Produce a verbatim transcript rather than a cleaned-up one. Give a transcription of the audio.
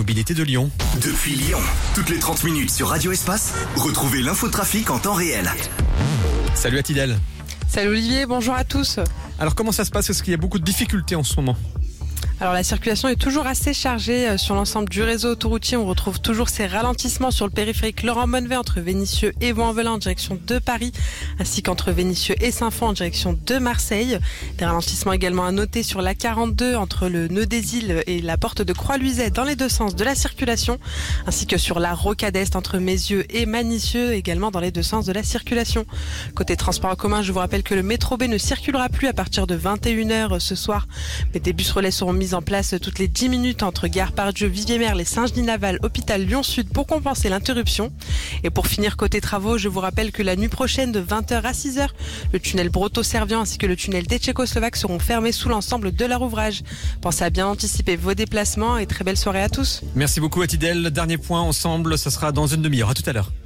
mobilité de Lyon. Depuis Lyon, toutes les trente minutes sur Radio Espace, retrouvez l'infotrafic en temps réel. Salut Atidel. Salut Olivier, bonjour à tous. Alors comment ça se passe? Est-ce qu'il y a beaucoup de difficultés en ce moment? Alors la circulation est toujours assez chargée sur l'ensemble du réseau autoroutier. On retrouve toujours ces ralentissements sur le périphérique Laurent-Bonnevet entre Vénissieux et Vaux-en-Velin en direction de Paris, ainsi qu'entre Vénissieux et Saint-Fond en direction de Marseille. Des ralentissements également à noter sur l'A quarante-deux entre le nœud des Îles et la porte de Croix-Luiset dans les deux sens de la circulation, ainsi que sur la Rocade Est entre Mézieux et Manicieux également dans les deux sens de la circulation. Côté transport en commun, je vous rappelle que le métro B ne circulera plus à partir de vingt et une heures ce soir, mais des bus relais seront mis en place toutes les dix minutes entre Gare Pardieu, Viviers-Merle et Saint-Genis-Laval, hôpital Lyon-Sud pour compenser l'interruption. Et pour finir côté travaux, je vous rappelle que la nuit prochaine de vingt heures à six heures, le tunnel Broto-Servian ainsi que le tunnel des Tchécoslovaques seront fermés sous l'ensemble de leur ouvrage. Pensez à bien anticiper vos déplacements et très belle soirée à tous. Merci beaucoup Atidel. Dernier point ensemble, ça sera dans une demi-heure. À tout à l'heure.